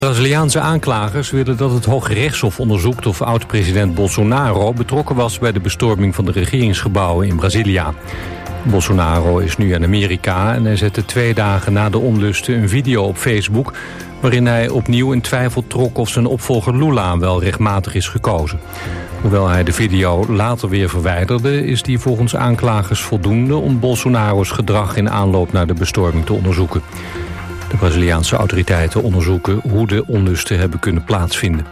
Braziliaanse aanklagers willen dat het Hoge Rechtshof onderzoekt of oud-president Bolsonaro betrokken was bij de bestorming van de regeringsgebouwen in Brasilia. Bolsonaro is nu in Amerika en hij zette 2 dagen na de onlusten een video op Facebook waarin hij opnieuw in twijfel trok of zijn opvolger Lula wel rechtmatig is gekozen. Hoewel hij de video later weer verwijderde, is die volgens aanklagers voldoende om Bolsonaro's gedrag in aanloop naar de bestorming te onderzoeken. De Braziliaanse autoriteiten onderzoeken hoe de onlusten hebben kunnen plaatsvinden.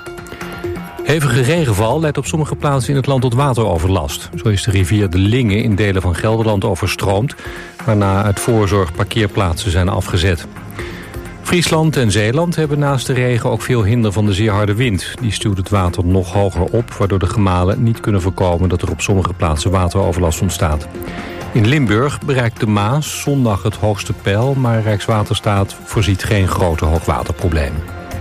Hevige regenval leidt op sommige plaatsen in het land tot wateroverlast. Zo is de rivier de Linge in delen van Gelderland overstroomd, waarna uit voorzorg parkeerplaatsen zijn afgezet. Friesland en Zeeland hebben naast de regen ook veel hinder van de zeer harde wind. Die stuwt het water nog hoger op, waardoor de gemalen niet kunnen voorkomen dat er op sommige plaatsen wateroverlast ontstaat. In Limburg bereikt de Maas zondag het hoogste peil, maar Rijkswaterstaat voorziet geen grote hoogwaterproblemen.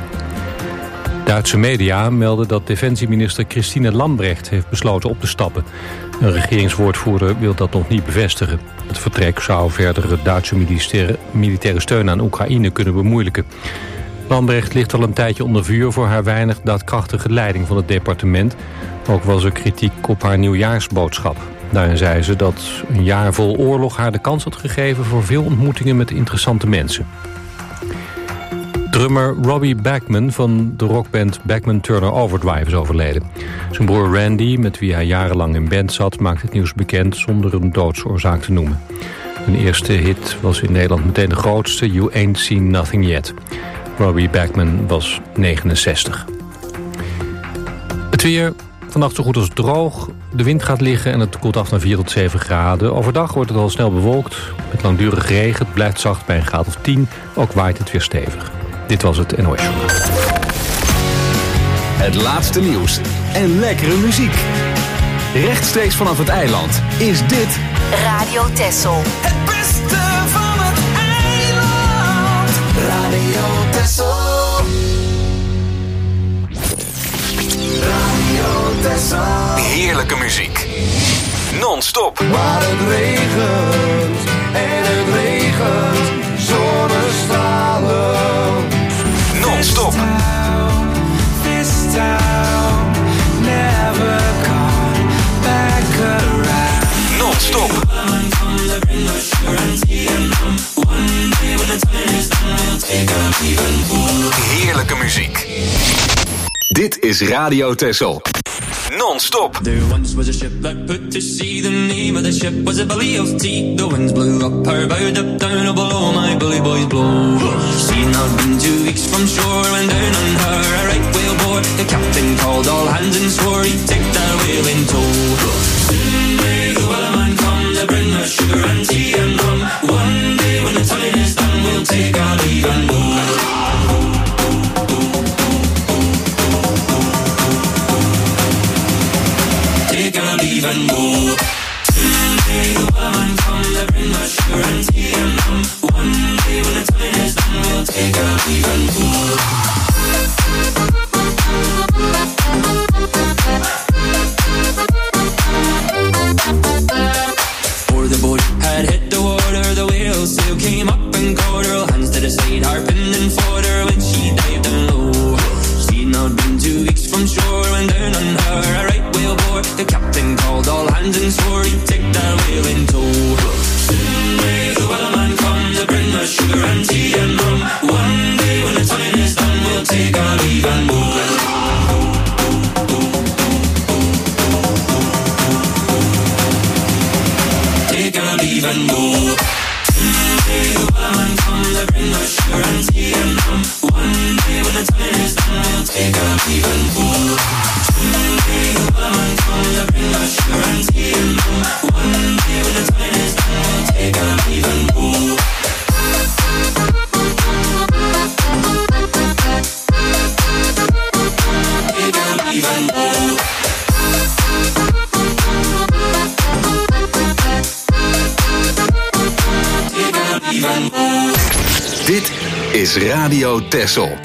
Duitse media melden dat defensieminister Christine Lambrecht heeft besloten op te stappen. Een regeringswoordvoerder wil dat nog niet bevestigen. Het vertrek zou verdere Duitse militaire steun aan Oekraïne kunnen bemoeilijken. Lambrecht ligt al een tijdje onder vuur voor haar weinig daadkrachtige leiding van het departement. Ook was er kritiek op haar nieuwjaarsboodschap. Daarin zei ze dat een jaar vol oorlog haar de kans had gegeven voor veel ontmoetingen met interessante mensen. Drummer Robbie Bachman van de rockband Bachman Turner Overdrive is overleden. Zijn broer Randy, met wie hij jarenlang in band zat, maakt het nieuws bekend zonder een doodsoorzaak te noemen. Hun eerste hit was in Nederland meteen de grootste, You Ain't Seen Nothing Yet. Robbie Bachman was 69. Het weer, vannacht zo goed als droog. De wind gaat liggen en het koelt af naar 4 tot 7 graden. Overdag wordt het al snel bewolkt. Met langdurig regen, het blijft zacht bij een graad of 10. Ook waait het weer stevig. Dit was het NOS Journaal. Het laatste nieuws en lekkere muziek. Rechtstreeks vanaf het eiland is dit Radio Texel. Het beste van het eiland. Radio Texel. Radio Texel. heerlijke muziek. Non-stop. Waar het regent en het regent. Zonnestralen. Non-stop. This town never come back around. Non-stop. Heerlijke muziek. Dit is Radio Texel. Non-stop. There once was a ship that put to sea. The name of the ship was a Belly of Tea. The winds blew up her bow, up down, below my bully boys blow. She'd not been 2 weeks from shore when down on her a right whale bore. The captain called all hands and swore he'd take that whale in tow. Soon may the wellerman come to bring us sugar and tea and rum. One day when the time is done, we'll take our leave and go. Take our leave and go. Someday the wellerman come to bring us sugar and tea and rum. One day when the time is done, we'll take our leave and go. Before the boat had hit the water, the whale sail came up and caught her. Hands to the side, harping and fought her when she dived down low. She'd not been 2 weeks from shore when down on her a right whale bore. The captain called all hands and swore he'd take that whale in tow. Soon may the wellerman come to bring us sugar and tea and rum. One day when the time is done, we'll take our leave and go. Take our leave and go. Someday the wellerman come to bring us sugar and tea and rum. One day when the time is done, we'll take our leave and go. Someday the wellerman come to bring us sugar and tea and rum. One day when the time is done, we'll take our leave and go. Take our leave and go. Dit is Radio Texel.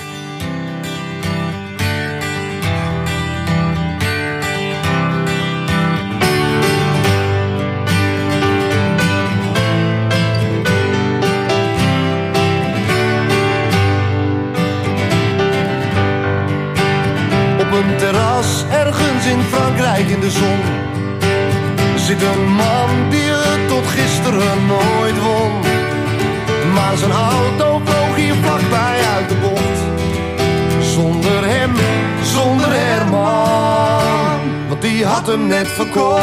was ergens in Frankrijk in de zon. Zit een man die het tot gisteren nooit won. Maar zijn auto vloog hier vlakbij uit de bocht. Zonder hem, zonder Herman, want die had hem net verkocht.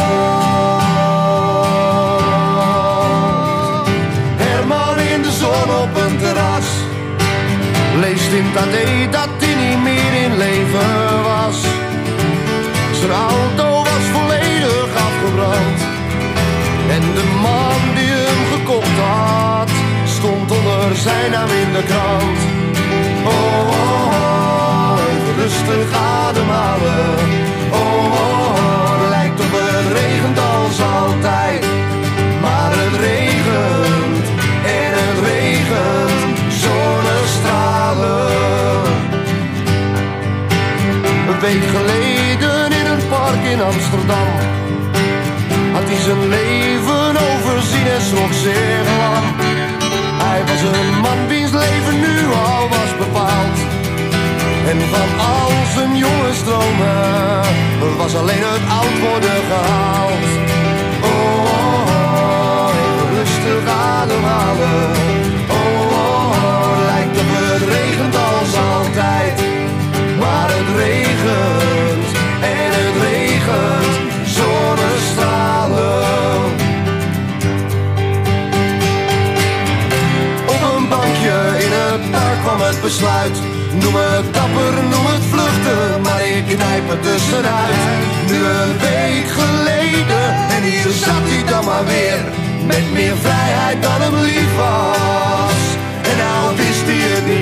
Herman in de zon op een terras, leest in het AD dat hij niet meer in leven was. Zijn auto was volledig afgebrand. En de man die hem gekocht had, stond onder zijn naam in de krant. Oh, oh, oh, even rustig ademhalen. Oh, oh, oh, lijkt op het regent als altijd. Maar het regent en het regent, zonnestralen. Een week geleden in een park in Amsterdam had hij zijn leven overzien en schrok zeer lam. Hij was een man wiens leven nu al was bepaald. En van al zijn jonge stromen was alleen het oud worden gehaald. Oh, oh, oh, even rustig ademhalen. Oh, oh, oh, lijkt op het regent als altijd. Maar het regent en het regent, zonnestralen. Op een bankje in het park kwam het besluit. Noem het dapper, noem het vluchten, maar ik knijp het tussenuit. Nu een week geleden en hier zat hij dan maar weer. Met meer vrijheid dan hem lief was. En nou wist hij het niet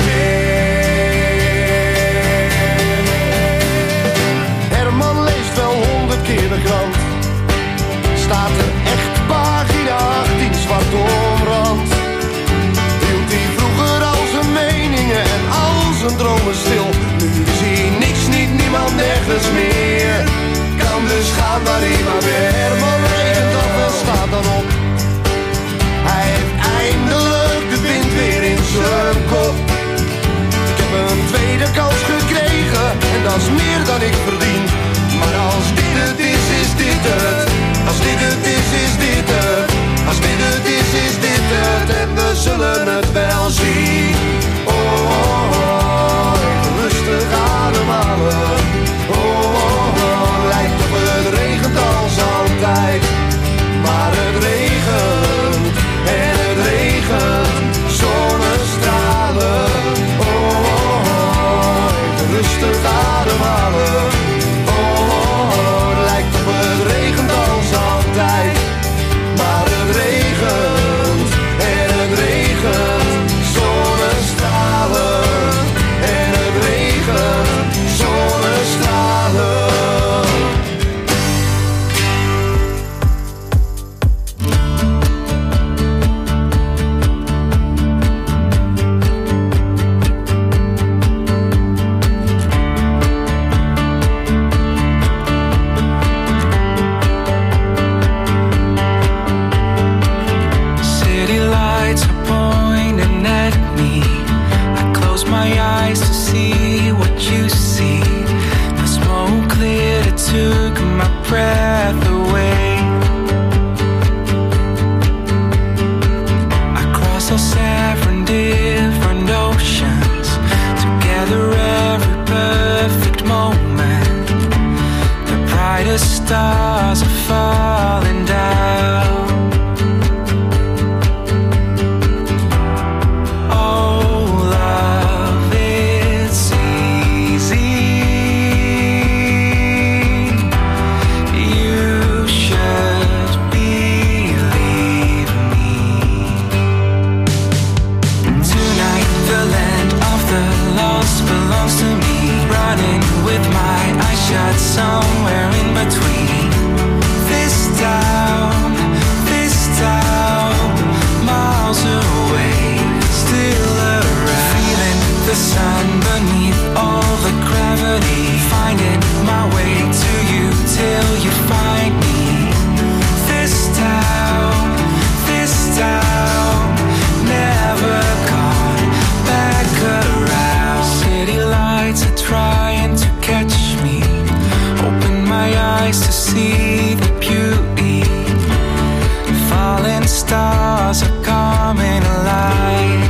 meer. Herman leest wel 100 keer de krant. Staat er echt pagina 18 zwart omrand. Hield hij vroeger al zijn meningen en al zijn dromen stil. Nu zie hij niks, niet niemand, nergens meer. Kan dus gaan waar hij maar weer. Herman regent af en staat dan op. Hij heeft eindelijk de wind weer in zijn kop. Ik heb een tweede kans gekregen en dat is meer dan ik verdien. Maar als dit het is, is dit het. Als dit het is, is dit het. Als dit het is dit het. En we zullen het wel zien. Oh, oh, oh, even rustig ademhalen. Oh, oh, oh, lijkt op het regent als altijd. Maar het regent en het regent, zonnestralen. Oh, oh, oh, even rustig ademhalen. Oh, oh, oh, lijkt op het regent als altijd. Maar het regent en het regent, zonnestralen. En het regent, zonnestralen. City lights are pointing at me. I close my eyes to see what you see. The smoke cleared, it took my breath away. I cross all 7 different oceans to gather every perfect moment. The brightest stars are falling down. Somewhere in between this town, miles away, still around. Feeling the sun beneath all the gravity, finding my way to you till you find me. This town, never gone back around. City lights are trying to catch me. my eyes to see the beauty. Falling stars are coming alive.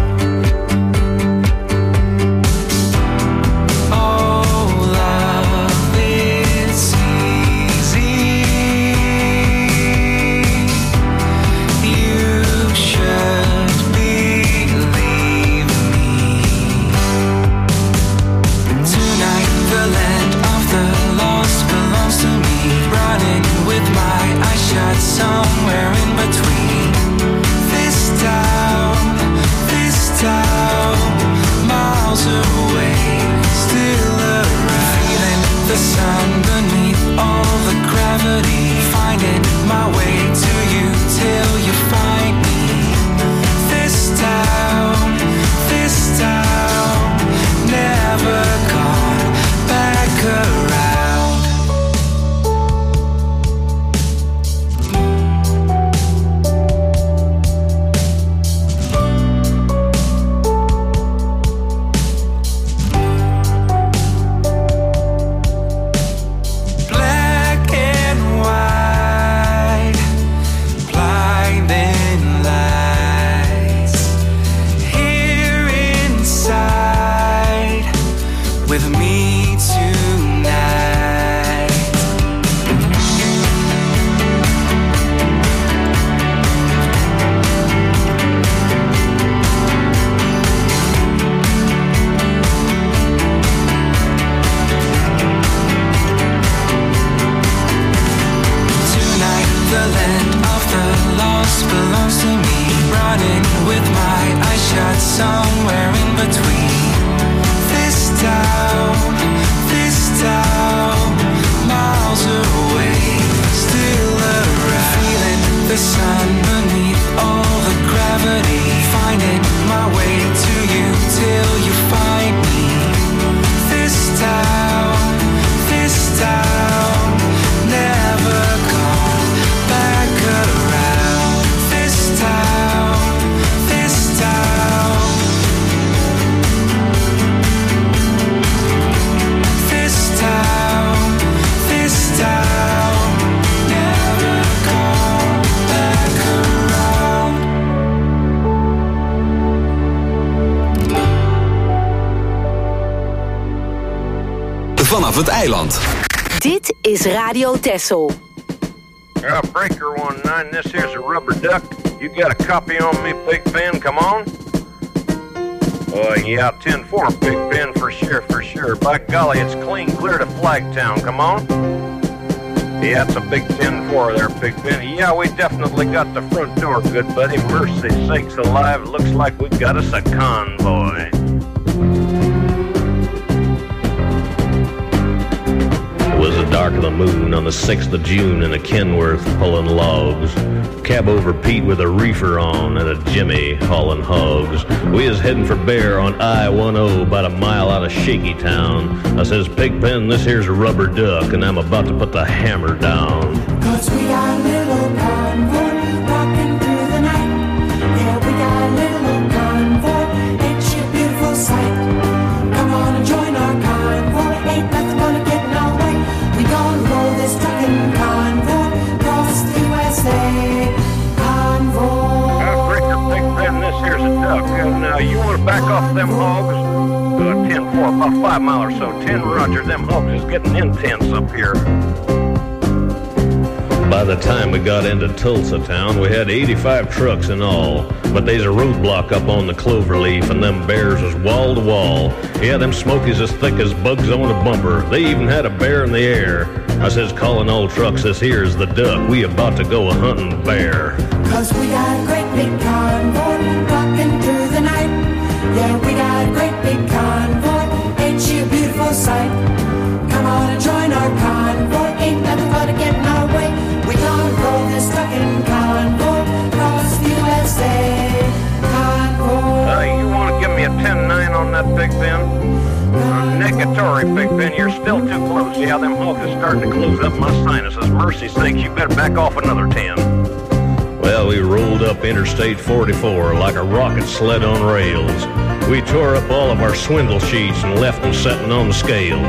Somewhere in between this town, miles away, still around. Feeling the sun beneath all the gravity, finding my way to you till you find me. This town, never gone back around. Somewhere in between this town, miles away, still around. Feeling the sun beneath all the gravity, finding my way to you till you find me. This town, never gone back around. This town. Vanaf het eiland. Dit is Radio Texel. Breaker 19, this here's a rubber duck. You got a copy on me, Big Ben? Come on. Yeah, 10-4, Big Ben, for sure. By golly, it's clear to Flagtown. Come on. Yeah, it's a big 10-4 there, Big Ben. Yeah, we definitely got the front door, good buddy. Mercy sakes alive, it looks like we got us a convoy. It was the dark of the moon on the 6th of June in a Kenworth pulling logs. Cab over Pete with a reefer on and a Jimmy hauling hogs. We was heading for Bear on I-10 about a mile out of Shaky Town. I says, Pigpen, this here's a rubber duck and I'm about to put the hammer down. 'Cause we got a little convoy rocking through the night. Yeah, we got a little convoy, it's a beautiful sight. Come on and join our convoy, ain't nothing gonna get in our way. We gonna roll this trucking convoy across the USA. Breaker, Big Ben, this here's a duck. And you want to back off them hogs? 10-4, about 5 mile or so. 10 Roger, them hogs is getting intense up here. By the time we got into Tulsa town, we had 85 trucks in all. But there's a roadblock up on the Cloverleaf, and them bears was wall to wall. Yeah, them Smokies as thick as bugs on a bumper. They even had a bear in the air. I says, calling all trucks, this here's the duck. We about to go a-hunting bear. 'Cause we got a great big convoy rocking through the night. Yeah, we got a great big convoy, ain't she a beautiful sight? Come on and join our convoy, ain't nothing but to get in our way. We gonna roll this trucking convoy across the USA. Convoy. You want to give me a 10-9 on that, Big Ben? Negatory, Big Ben, you're still too close. Yeah, them hogs are starting to close up my sinuses. Mercy sakes, you better back off another 10. Well, we rolled up Interstate 44 like a rocket sled on rails. We tore up all of our swindle sheets and left them setting on the scales.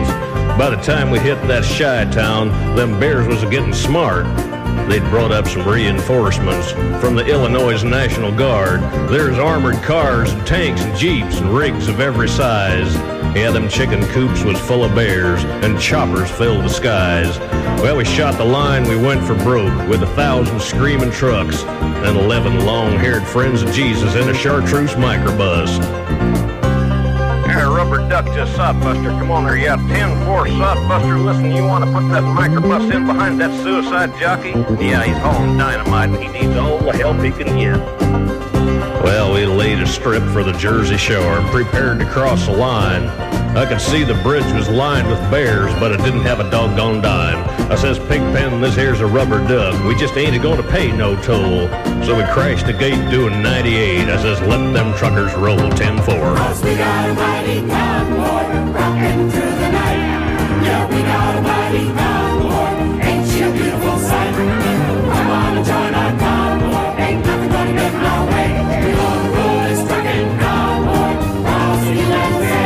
By the time we hit that Chi-town, them bears was getting smart. They'd brought up some reinforcements from the Illinois National Guard. There's armored cars and tanks and jeeps and rigs of every size. Yeah, them chicken coops was full of bears and choppers filled the skies. Well, we shot the line, we went for broke with 1,000 screaming trucks and 11 long-haired friends of Jesus in a chartreuse microbus. Hey, Rubber Duck to Sodbuster. Come on there, yeah, 10-4 Sodbuster. Listen, you want to put that microbus in behind that suicide jockey? Yeah, he's hauling dynamite and he needs all the help he can get. Well, we laid a strip for the Jersey Shore and prepared to cross the line. I could see the bridge was lined with bears, but it didn't have a doggone dime. I says, Pigpen, this here's a rubber duck. We just ain't gonna pay no toll. So we crashed the gate doing 98. I says, let them truckers roll 10-4. Cause we got a mighty convoy rocking through the night. Yeah, we got a mighty convoy. Ain't she a beautiful sight? Come on and join our convoy. Ain't nothing gonna get in our way. We gonna roll this trucking convoy across the USA.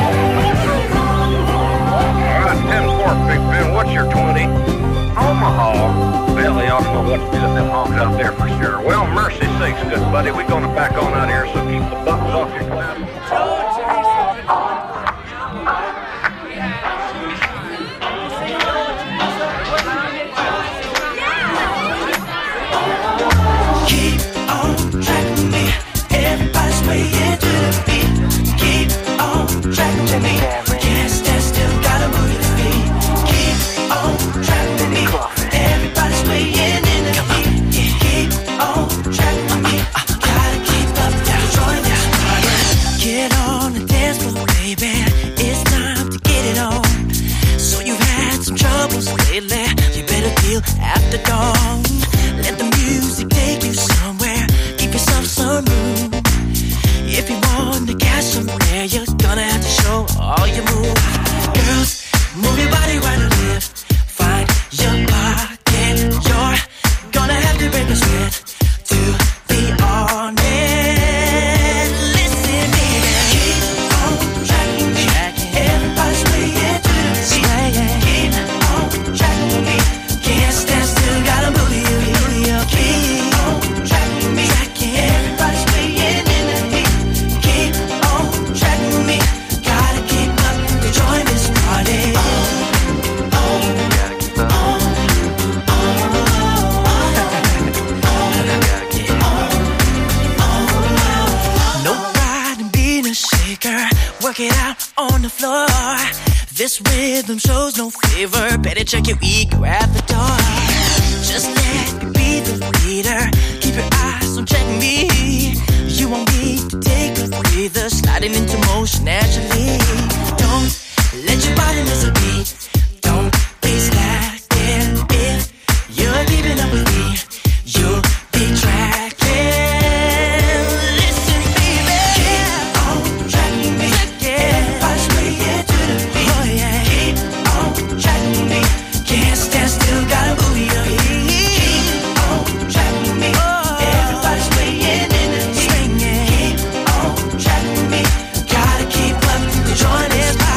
All right, 10-4, Big Ben. What's your 20? Omaha. Well, they ought to know what to do with them hogs out there for sure. Well, mercy sakes, good buddy. We're going to back on out here, so keep the buttons off your glass. Keep on tracking me. Everybody's swaying to the beat. Keep on tracking me. Can't stand still, gotta move your feet. Keep on tracking me. Everybody's swaying in the beat. Keep on tracking me. Gotta keep up, join this party. Get on the dance floor, baby. It's time to get it on. So you've had some troubles lately. You better deal after dawn. Let the music take you somewhere. Give yourself some room. If you want to catch somewhere, you're gonna have to show all your moves. Girls, move your body right or left. Find your pocket. You're gonna have to break a sweat to be on it. Listen, baby. Keep on tracking me. Everybody's swaying to the beat. Keep on tracking me. Can't stand still, gotta move you. Keep on tracking me. Everybody's swaying in the heat. Keep on tracking me. Gotta keep up to join this party. No pride in being a shaker. Work it out on the floor. This rhythm shows no favor. Better check your ego at the door. Just let me be the leader. Keep your eyes on checking me. You won't need to take a breather. Sliding into motion naturally. Don't let your body miss a beat. Don't be slacking. If you're keeping up with me, you'll be tracking. Listen, baby. Keep on tracking me. Everybody's swaying to the beat. Oh, yeah. Keep on tracking me. Can't stand still, gotta move your feet. Keep on tracking me. Everybody's swaying in the heat. Keep on tracking me. Gotta keep up to join this party.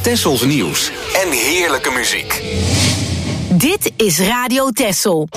Tessels nieuws en heerlijke muziek. Dit is Radio Tessel.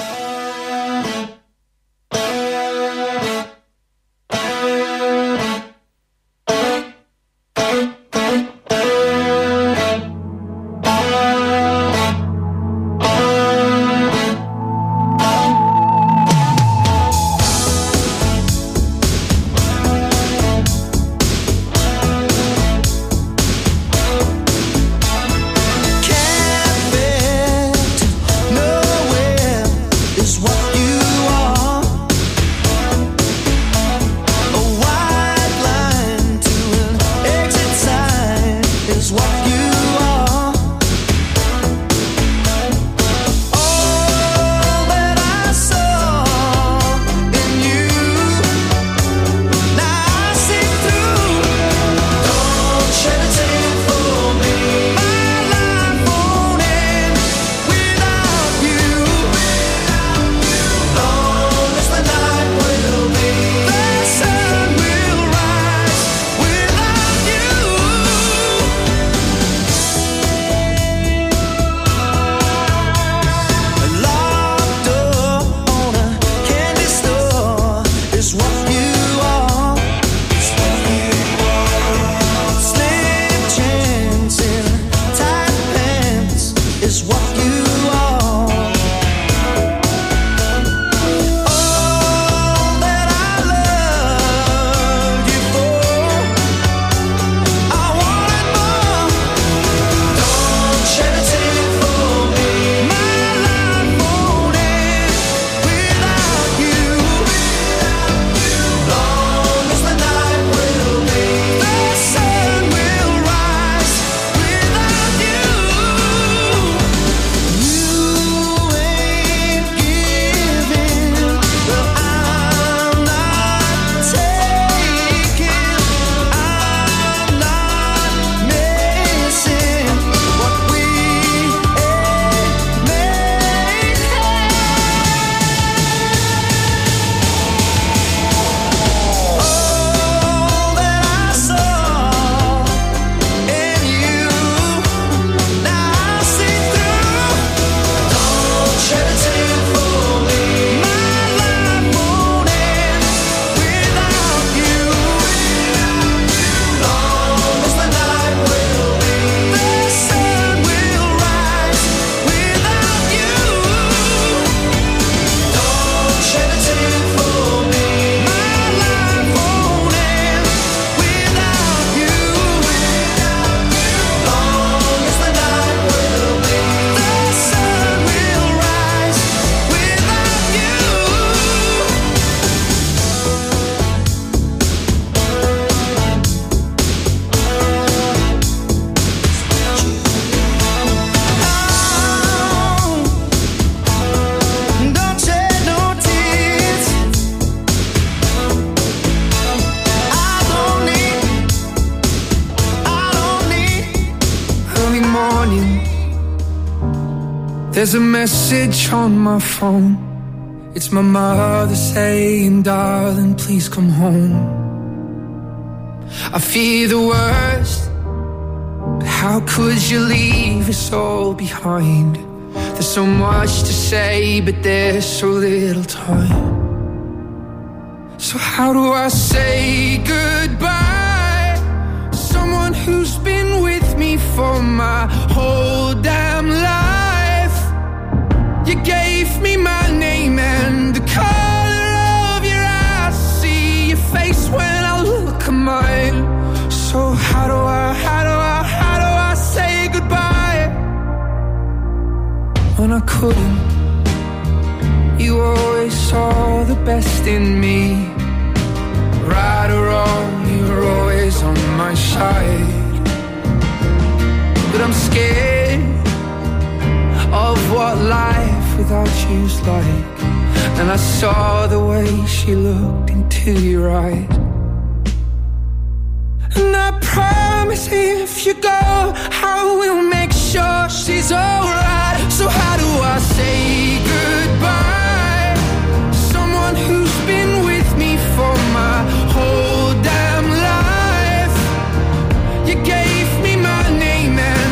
There's a message on my phone. It's my mother saying, darling, please come home. I fear the worst, but how could you leave us all behind? There's so much to say, but there's so little time. So how do I say goodbye to someone who's been with me for my whole damn life? You gave me my name and the color of your eyes. See your face when I look at mine. So how do I say goodbye when I couldn't? You always saw the best in me. Right or wrong, you were always on my side. But I'm scared of what life without you's like. And I saw the way she looked into your eyes. And I promise if you go, I will make sure she's alright. So how do I say goodbye to someone who's been with me for my whole damn life? You gave me my name and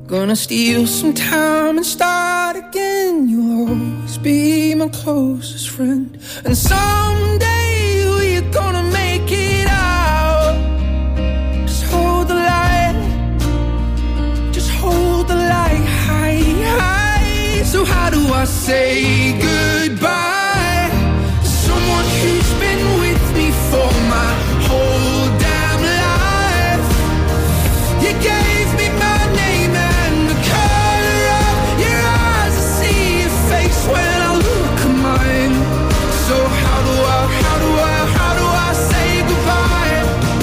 Gonna steal some time and start again. You'll always be my closest friend. And someday we're gonna make it out. Just hold the light. Just hold the light high, high. So how do I say goodbye to someone who's been with me for my whole damn life? You gave me my name and the color of your eyes. I see your face when I look at mine. So how do I say goodbye?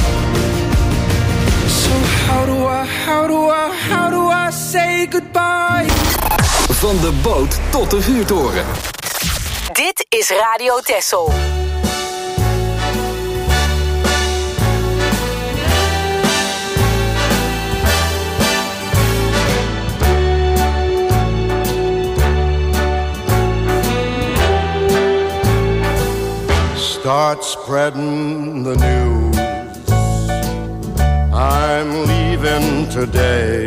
So how do I say goodbye? Van de boot tot de vuurtoren. Dit is Radio Texel. Start spreading the news. I'm leaving today.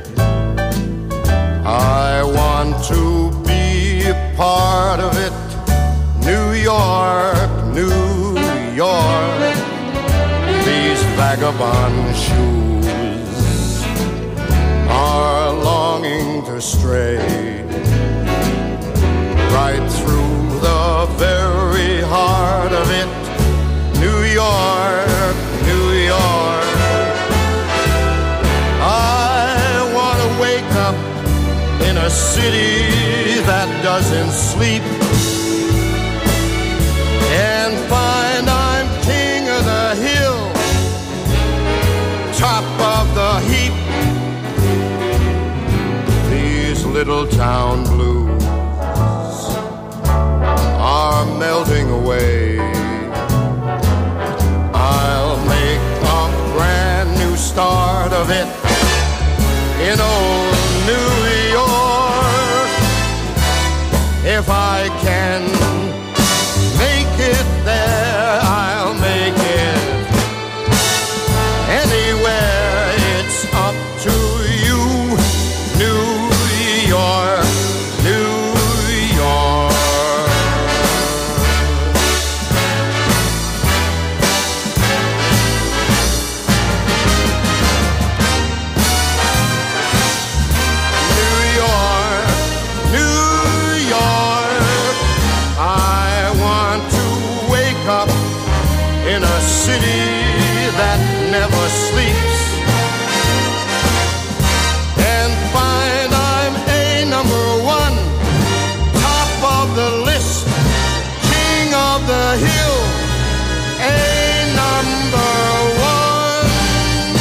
I want to be a part of it. New York, New York. These vagabond shoes are longing to stray right through the very heart of it. New York, New York. I want to wake up in a city that doesn't sleep and find I'm king of the hill, top of the heap. These little town blues are melting away. I'll make a brand new start of it in old New York. If I can make it there, I'll make it anywhere. It's up to you, New York, New York. City that never sleeps and find I'm a number one, top of the list, king of the hill, a number one.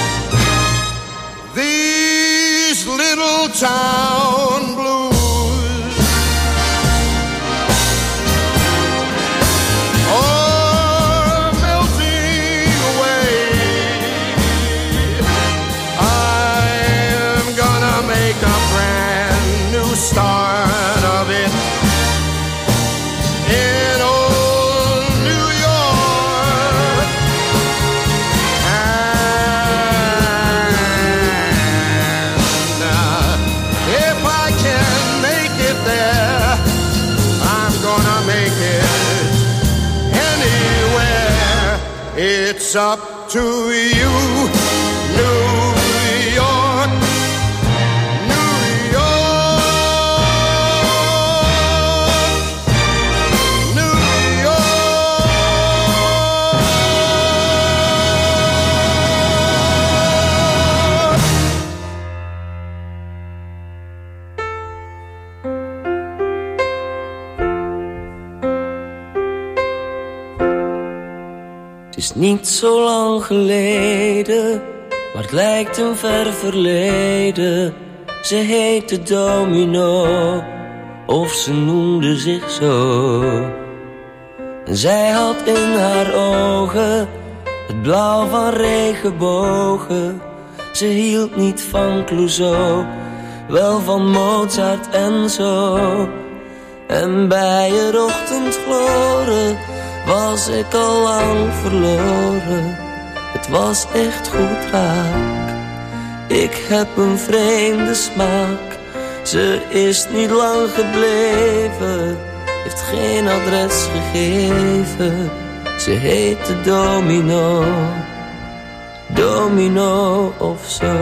These little town blues start of it in old New York. And if I can make it there, I'm gonna make it anywhere. It's up to you, New York. Het is niet zo lang geleden, maar het lijkt een ver verleden. Ze heette Domino, of ze noemde zich zo. En zij had in haar ogen het blauw van regenbogen. Ze hield niet van Clouseau, wel van Mozart en zo. En bij het ochtendgloren was ik al lang verloren. Het was echt goed raak. Ik heb een vreemde smaak. Ze is niet lang gebleven, heeft geen adres gegeven. Ze heette Domino, Domino of zo.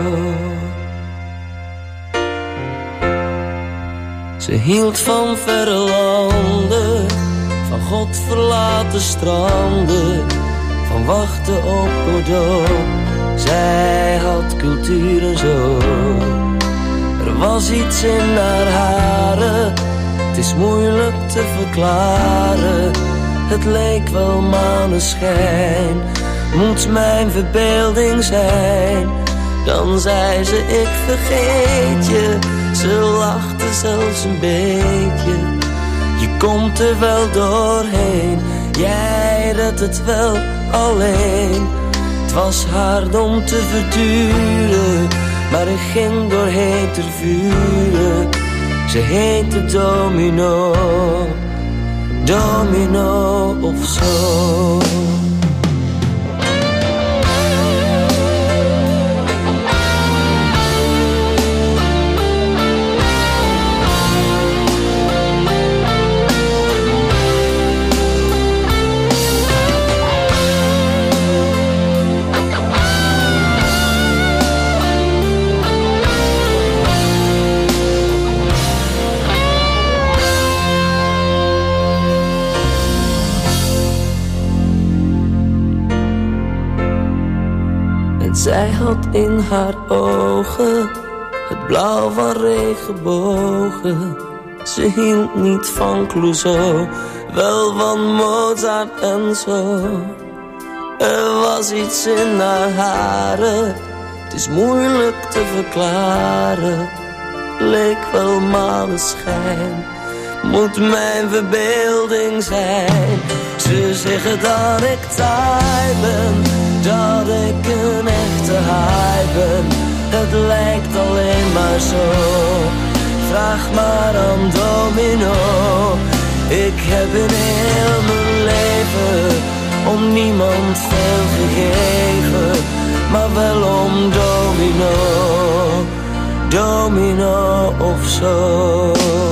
Ze hield van verre landen, van God verlaten stranden, van wachten op Godot. Zij had cultuur en zo. Er was iets in haar haren, het is moeilijk te verklaren. Het leek wel maneschijn, moet mijn verbeelding zijn. Dan zei ze ik vergeet je, ze lachte zelfs een beetje. Je komt er wel doorheen, jij redt het wel alleen. Het was hard om te verduren, maar ik ging doorheen ter vuren. Ze heette Domino, Domino of zo. Zij had in haar ogen het blauw van regenbogen. Ze hield niet van Clouseau, wel van Mozart en zo. Er was iets in haar haren, het is moeilijk te verklaren. Leek wel maneschijn, moet mijn verbeelding zijn. Ze zeggen dat ik taai ben, dat ik een echte haai ben. Het lijkt alleen maar zo, vraag maar aan Domino. Ik heb in heel mijn leven om niemand veel gegeven, maar wel om Domino, Domino of zo.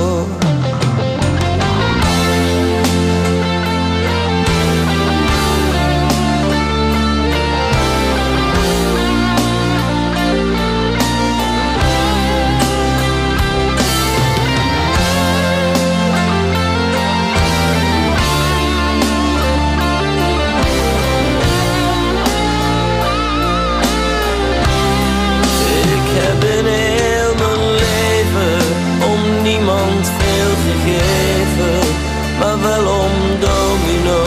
Maar wel om Domino,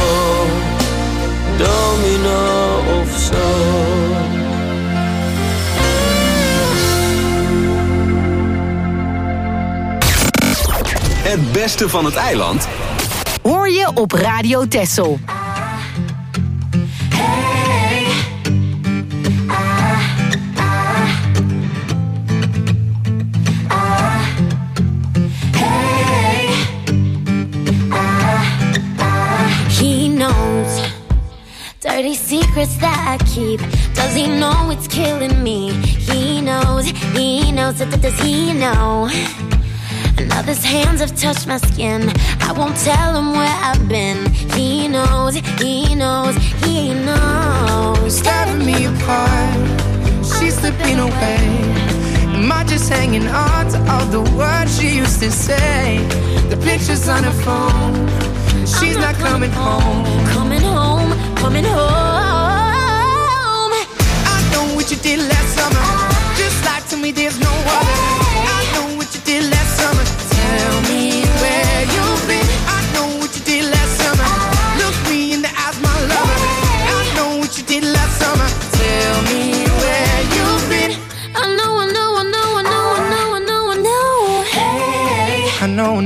Domino of zo. Het beste van het eiland hoor je op Radio Texel. Dirty secrets that I keep. Does he know it's killing me? He knows, does he know? Another's hands have touched my skin. I won't tell him where I've been. He knows, he knows. Tearing me apart, she's slipping away. Am I just hanging on to all the words she used to say? The pictures on her phone, she's not coming home. Coming home. I know what you did last summer, just like to me there's no other. I know what you did last summer, tell me where you've been. I know what you did last summer, look me in the eyes, my lover. I know what you did last summer, tell me where you've been. I know. Hey, I know.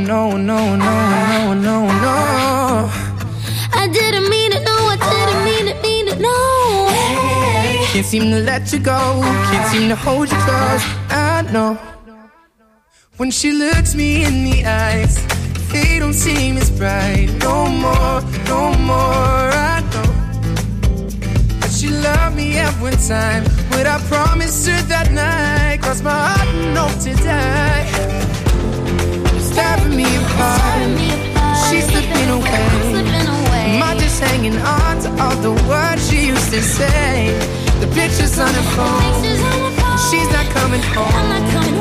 I didn't mean it, no, I didn't mean it, no. Hey. Can't seem to let you go, can't seem to hold you close. I know. When she looks me in the eyes, they don't seem as bright. No more. I know that she loved me at one time, what I promised her that night. Crossed my heart and hope to die. It's tearing me apart. She's slipping away. Am I just hanging on to all the words she used to say? The pictures on her phone. She's not coming home.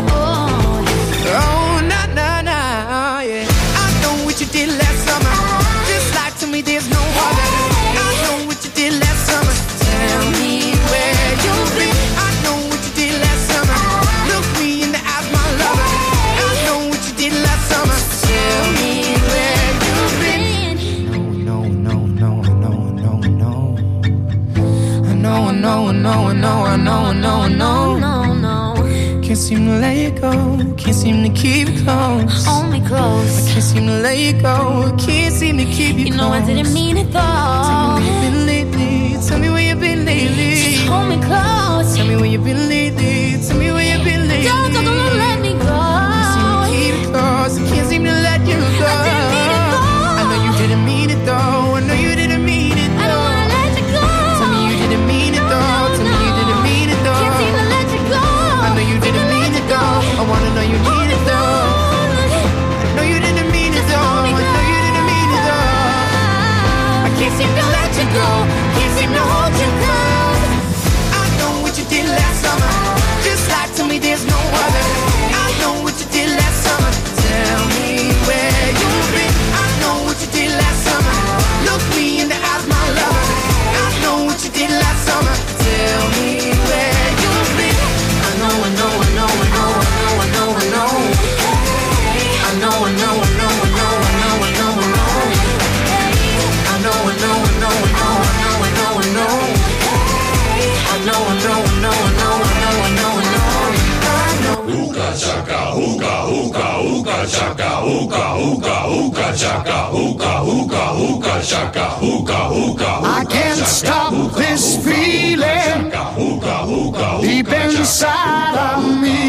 Oh, nah, nah, nah, yeah. I know what you did last summer. Just lie to me, there's no other. I know what you did last summer. Tell me where you've been. I know what you did last summer. Look me in the eyes, my lover. I know what you did last summer. Tell me where you've been. No, no, no, no, no, no. I know, I know, I know, I know, I know, I know, I know. Can't seem to let you go. Can't seem to keep it close. Hold me close. I can't seem to let you go. Can't seem to keep you close. You know I didn't mean it though. Tell me where you've been lately. Tell me where you've been lately. Just hold me close. Tell me where you've been lately. Tell me where you've been lately. Don't let me go. Can't seem to keep it close. I can't seem to let you go. I didn't mean it though. I know you didn't mean it though. I know you didn't mean it though. I don't wanna let you go. Tell me you didn't mean it though. Tell me you didn't mean it though. Can't seem to let you go. I know you didn't mean it though. I wanna know you mean it though. I know you didn't mean it though. I know you didn't mean it though. I can't seem to let you go. Can't seem to hold you close. I know what you did last summer. Just lie to me, there's no other. I know what you did last summer. Tell me where you've been. I know what you did last summer. Look me in the eyes, my lover. I know what you did last summer. Tell me where you've been. I know, I know, I know, I know, I know, I know, I know. I know, I know, I know, I know, I know, I know, I know. I know, I know, I know, I know, I know, I know, I know. I know, I know, I know, I know, I know, I know, I know. Hookah chaka, hookah, hookah, hookah chaka, hookah, hookah, hookah chaka, hookah, hookah, hookah chaka, hookah, hookah. I can't stop this feeling deep inside of me.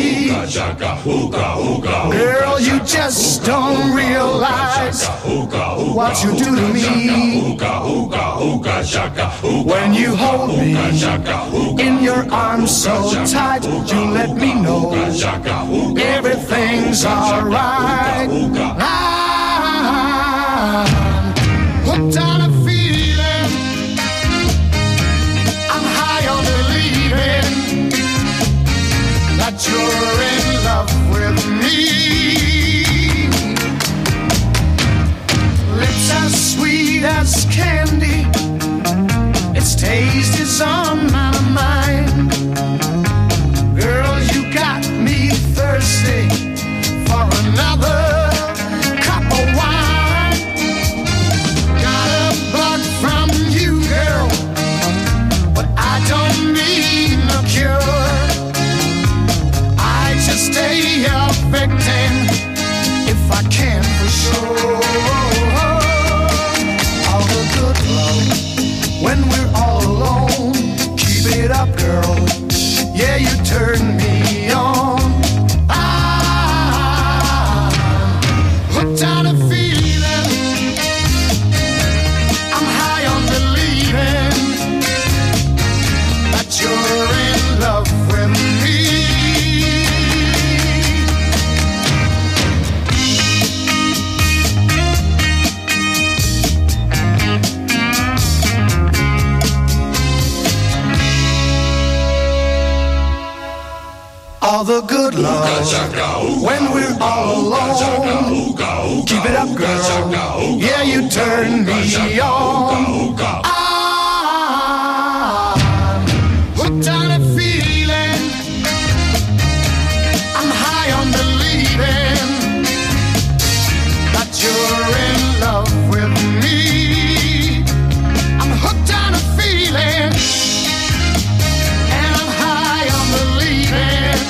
Girl, you just don't realize what you do to me. When you hold me in your arms so tight, you let me know everything's alright. I'm hooked on a feeling. I'm high on believing that you're in love with me. Lips as sweet as candy, its taste is on my mind. Girl, you got me thirsty for another cup of wine. Got a bug from you, girl, but I don't need no cure. I just stay affecting if I can for sure. All the good love when we're all alone. Keep it up, girl. Yeah, you turn me on. I'm hooked on a feeling. I'm high on believing that you're in love with me. All the good love when we're all alone. Keep it up, girl. Yeah, you turn me on. I'm hooked on a feeling. I'm high on believing that you're in love with me. I'm hooked on a feeling. And I'm high on believing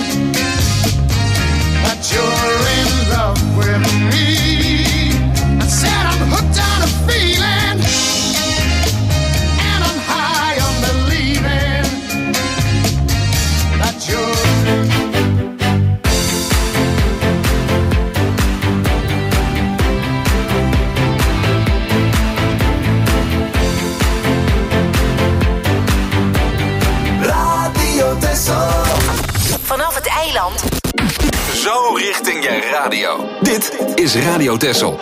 that you're in love with me. I said I'm hooked on a feeling. zo richting je radio. Dit is Radio Texel.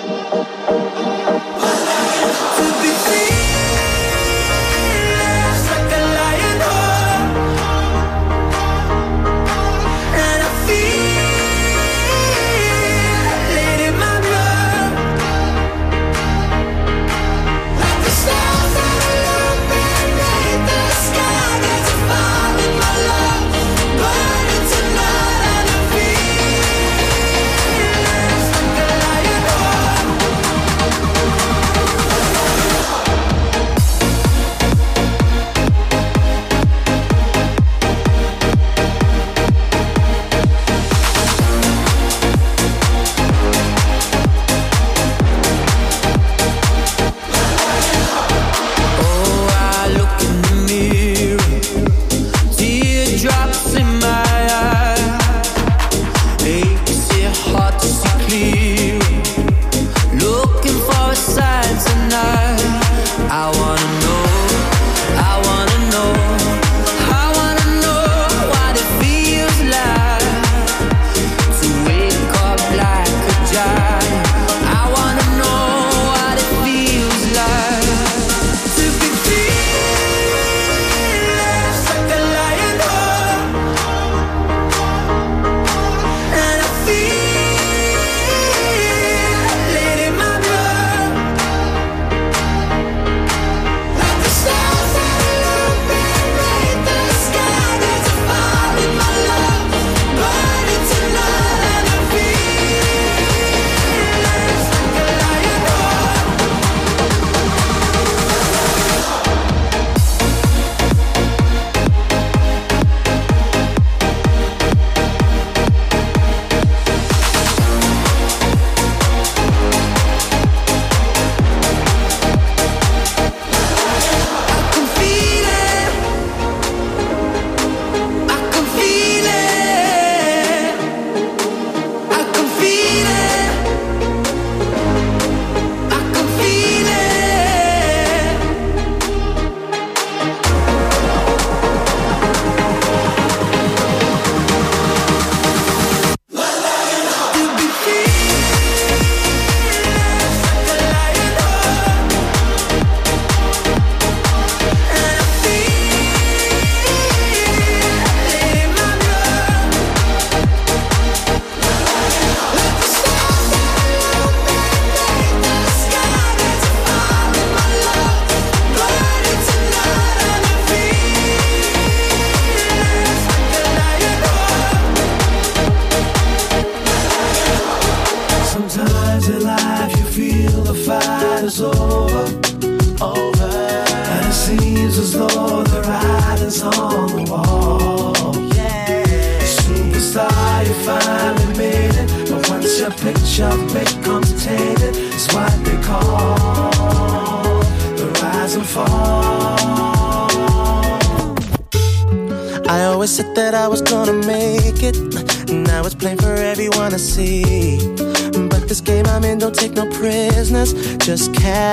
Just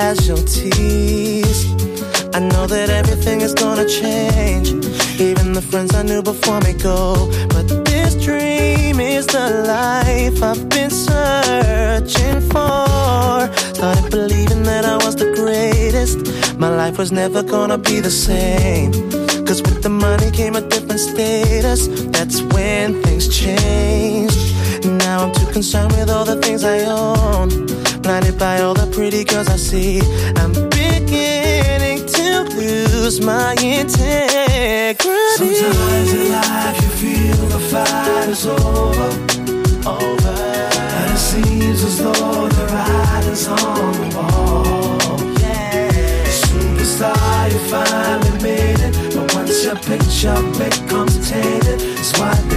casualties. I know that everything is gonna change. Even the friends I knew before me go. But this dream is the life I've been searching for. Started believing that I was the greatest. My life was never gonna be the same. Cause with the money came a different status. That's when things changed. Now I'm too concerned with all the things I own. Blinded by all the pretty girls I see. I'm beginning to lose my integrity. Sometimes in life you feel the fight is over. And it seems as though the writing's on the wall. Superstar, you finally made it. But once your picture becomes tainted, it's what they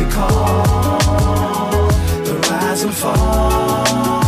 call the rise and fall.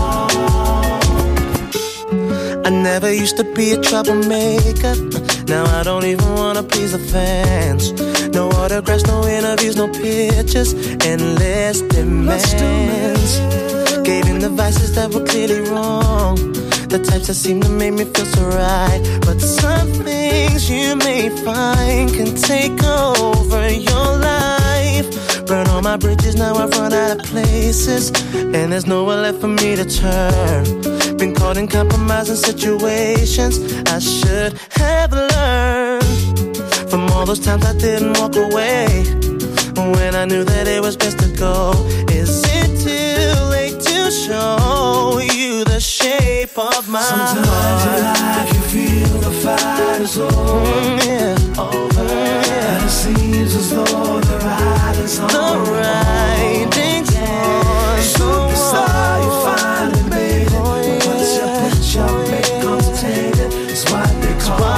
I never used to be a troublemaker. Now I don't even wanna please the fans. No autographs, no interviews, no pictures. Endless demands. Gave in the vices that were clearly wrong. The types that seem to make me feel so right. But some things you may find can take over your life. burn all my bridges, now I've run out of places, and there's nowhere left for me to turn. Been caught in compromising situations I should have learned from all those times I didn't walk away when I knew that it was best to go. Is it too late to show you the shape of my heart? Sometimes in life you feel the fight is over, and it seems as though the writing's on the writing's on. Superstar, you finally made it. Once your picture becomes tainted, it's what they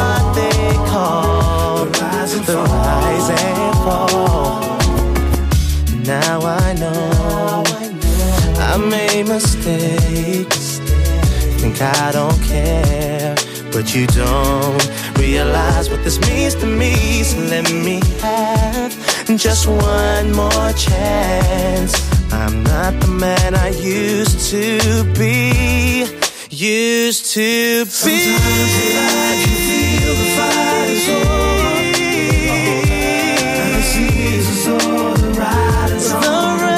call the rise and fall. Now I know I made mistakes. Think I don't care, but you don't realize what this means to me. So let me have just one more chance. I'm not the man I used to be. Sometimes in life you feel the fight is over, and it seems as though the writing's on.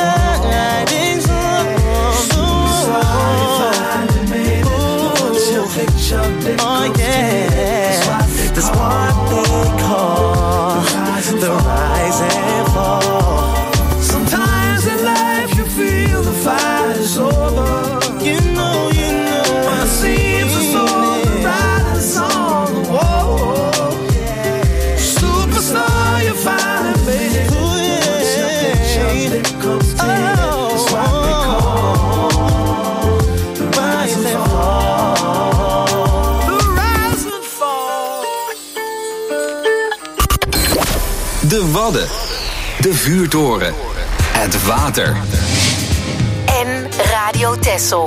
Oh yeah, that's what they call the rise and fall. Sometimes in life you feel the fight is over. You know, it seems as though the writing's on the wall. Superstar, you finally made it. Once your picture becomes tainted, it's what they call the rise and fall. De Wadden, de Vuurtoren, het water. En Radio Texel.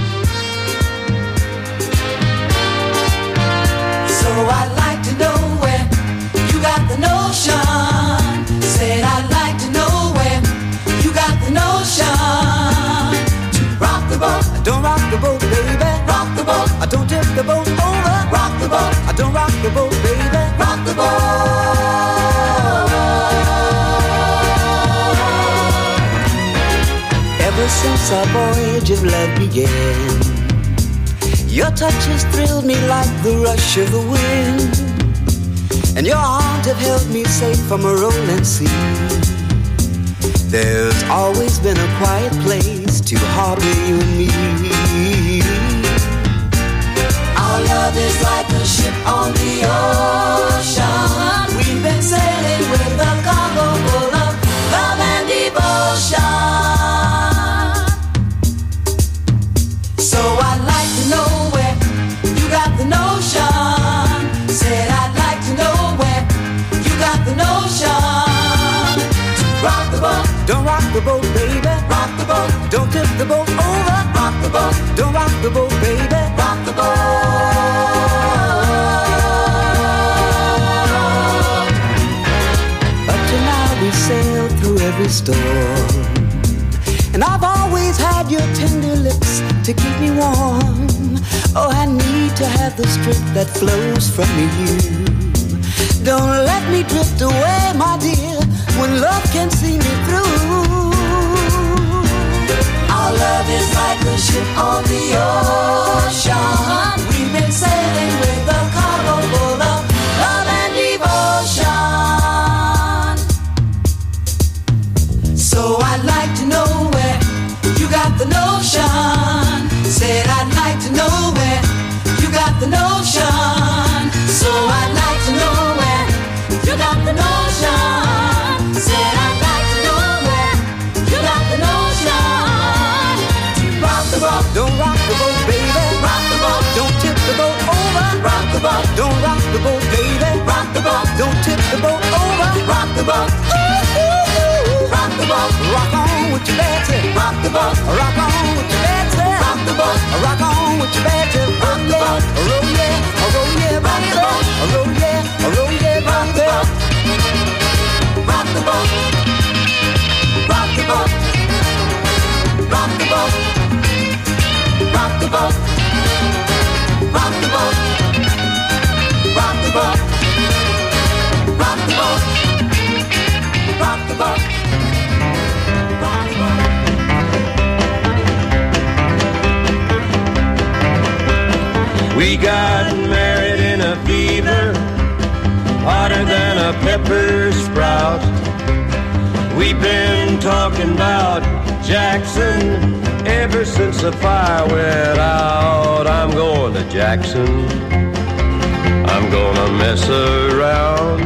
So I'd like to know where you got the notion. Said I'd like to know where you got the notion. To rock the boat, don't rock the boat, baby. Rock the boat, I don't tip the boat over. Rock the boat, I don't rock the boat, baby. Rock the boat. Ever since our voyage of love began, your touch has thrilled me like the rush of the wind, and your arms have held me safe from a rolling sea. There's always been a quiet place to harbor you and me. Our love is like a ship on the ocean. We've been sailing with a cargo full of love and devotion. So I'd like to know where you got the notion. Said I'd like to know where you got the notion. To rock the boat, don't rock the boat, baby. Rock the boat, don't tip the boat over. Rock the boat, don't rock the boat, baby. Rock the boat. Up to now we sailed through every storm, and I've always had your tender lips to keep me warm. Oh, I need to have the strength that flows from you. Don't let me drift away, my dear, when love can see me through. Our love is like a ship on the ocean. We've been sailing with a cargo full of love and devotion. So I'd like to know where you got the notion. Said I'd like to know where you got the notion. So I'd like to know where you got the notion. Said I'd like to know where you got the notion. Rock the boat, don't rock the boat, baby. Rock the boat, don't tip the boat over. Rock the boat, don't rock the boat, baby. Rock the boat, don't tip the boat over. Rock the boat, rock the boat, rock on with your bad tip. Rock the boat, rock on with your bad tip. Rock the boat, rock on with your bad tip. Rock the boat, roll yeah, roll yeah, rock the boat, roll yeah, roll yeah, rock the boat. Rock the boat, rock the boat, rock the boat, rock the boat, rock the boat, rock the boat, rock the boat, rock the boat. We got married in a fever, hotter than a pepper sprout. We've been talking about Jackson ever since the fire went out. I'm going to Jackson, I'm gonna mess around.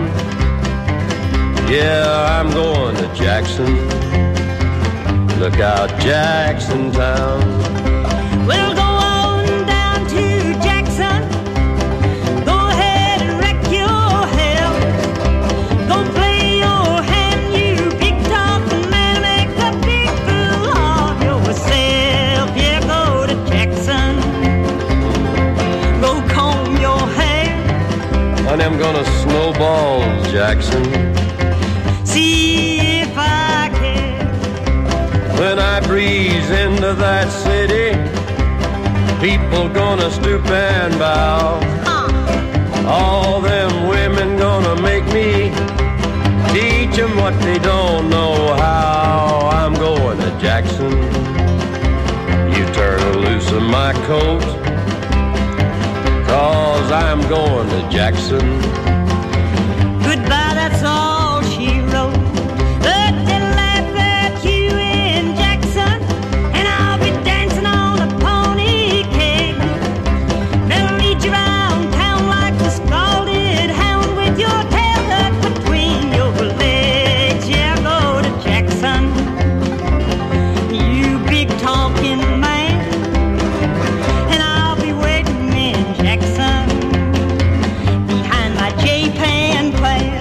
Yeah, I'm going to Jackson. Look out, Jackson Town. We'll go on down to Jackson. Go ahead and wreck your hell. Go play your hand, you big talking man. Make a big fool of yourself. Yeah, go to Jackson. Go comb your hair. Honey, I'm gonna snowball Jackson. See if I can. When I breeze into that city, people gonna stoop and bow. All them women gonna make me teach them what they don't know how. I'm going to Jackson. You turn loose of my coat, 'cause I'm going to Jackson. Goodbye, that's all she wrote. But they'll laugh at you in Jackson, and I'll be dancing on a pony cake. They'll lead you around town like a scalded hound with your tail tucked between your legs. Yeah, go to Jackson, you big talking man, and I'll be waiting in Jackson behind my J-Pan plan.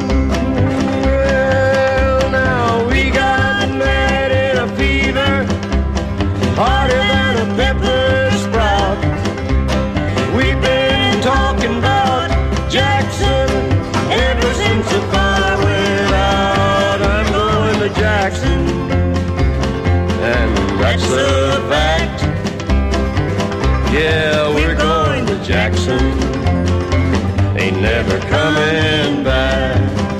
Well, now we got married in a fever, hotter than a pepper sprout. We've been talking about Jackson ever since the fire went out. I'm going to Jackson, and that's a fact. Yeah, we're going to Jackson. Ain't never coming back.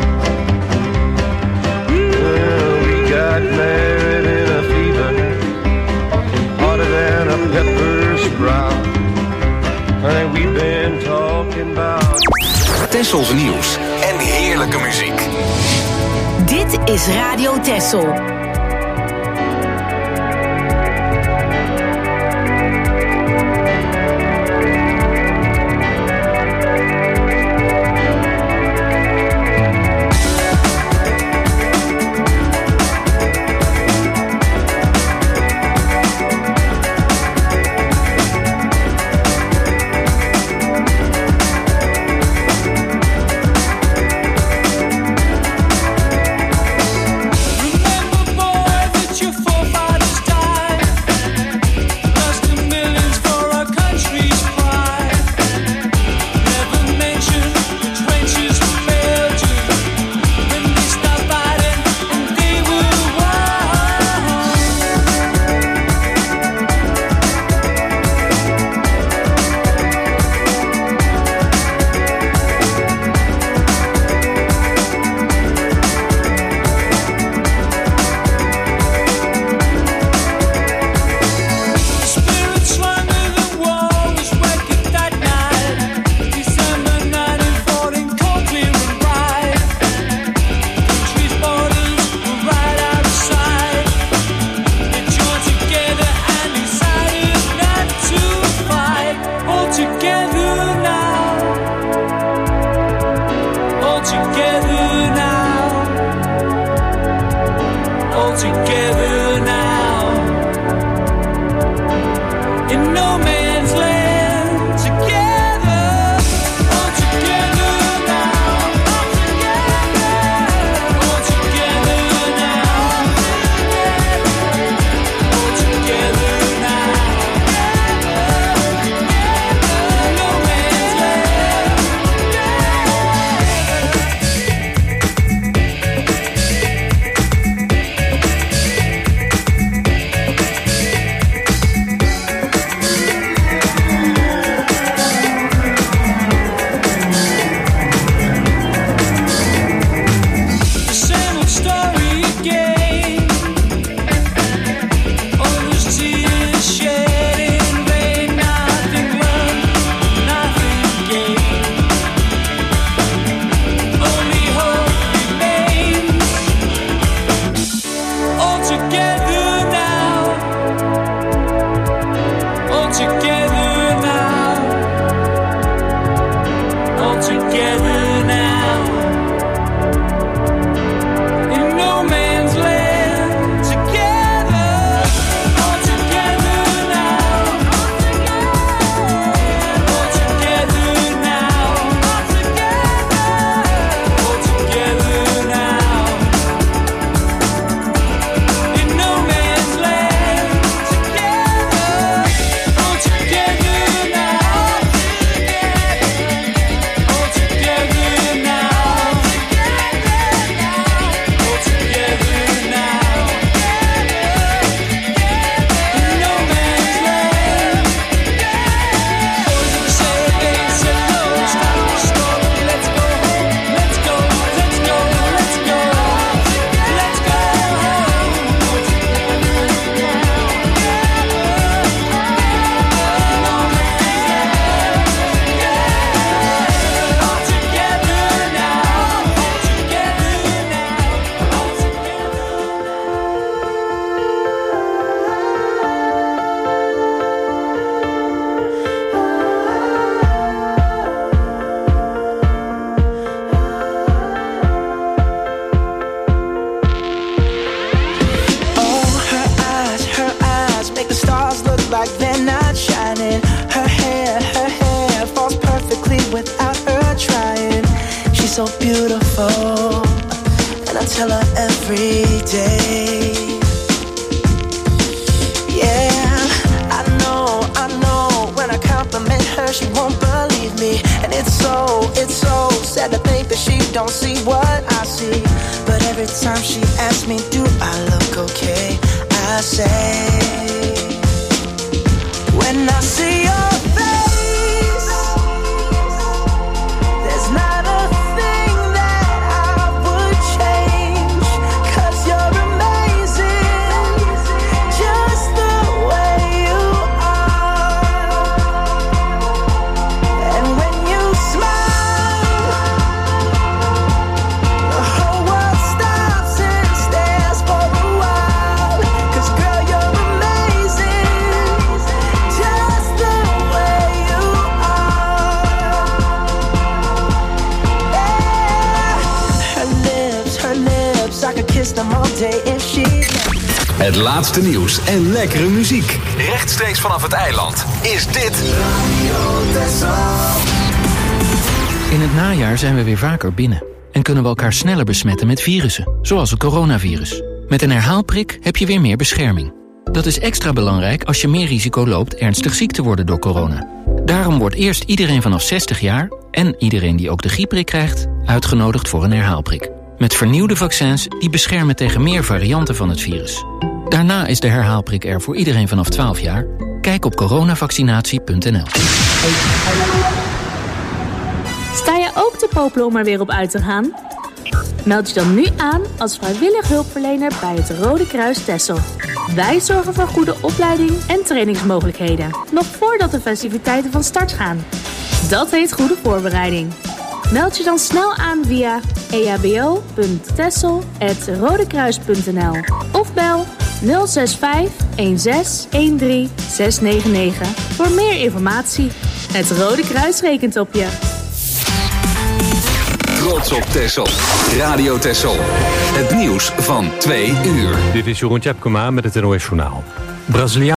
Well, we got married in a fever, hotter than a pepper sprout. Honey, we've been talking about Tessels nieuws en heerlijke muziek. Dit is Radio Tessel. together now. All together now. In no man's land. Together. All together now. All together now. All together now. In no man's land. Together. All together now. All together now. All together now. In no man's land. Boys of the sad days said no, stop the story, let's go home, let's go, let's go, let's go, let's go home. All together Oh, her eyes make the stars look like they're not shining. Her hair falls perfectly without her trying. She's so beautiful, and I tell her every day. Yeah, I know, when I compliment her, she won't believe me. And it's so sad to think that she don't see what I see. But every time she asks me, do I look okay? I say, when I see your face, there's not a thing that I would change. 'Cause you're amazing, just the way you are. And when you smile, the whole world stops and stares for a while. 'Cause girl, you're amazing, just the way you are. Yeah. Her lips, I could kiss them all day if she. Het laatste nieuws en lekkere muziek. Rechtstreeks vanaf het eiland is dit In het najaar zijn we weer vaker binnen en kunnen we elkaar sneller besmetten met virussen, zoals het coronavirus. Met een herhaalprik heb je weer meer bescherming. Dat is extra belangrijk als je meer risico loopt ernstig ziek te worden door corona. Daarom wordt eerst iedereen vanaf 60 jaar en iedereen die ook de griepprik krijgt uitgenodigd voor een herhaalprik. Met vernieuwde vaccins die beschermen tegen meer varianten van het virus. Daarna is de herhaalprik er voor iedereen vanaf 12 jaar. Kijk op coronavaccinatie.nl. Sta je ook te popelen om er weer op uit te gaan? Meld je dan nu aan als vrijwillig hulpverlener bij het Rode Kruis Texel. Wij zorgen voor goede opleiding en trainingsmogelijkheden, nog voordat de festiviteiten van start gaan. Dat heet goede voorbereiding. Meld je dan snel aan via ehbo.texel@rodekruis.nl of bel 065 16 13 699 voor meer informatie. Het Rode Kruis rekent op je. Trots op Texel. Radio Texel. Het nieuws van 2 uur. Dit is Jeroen Tjepkema met het NOS Journaal.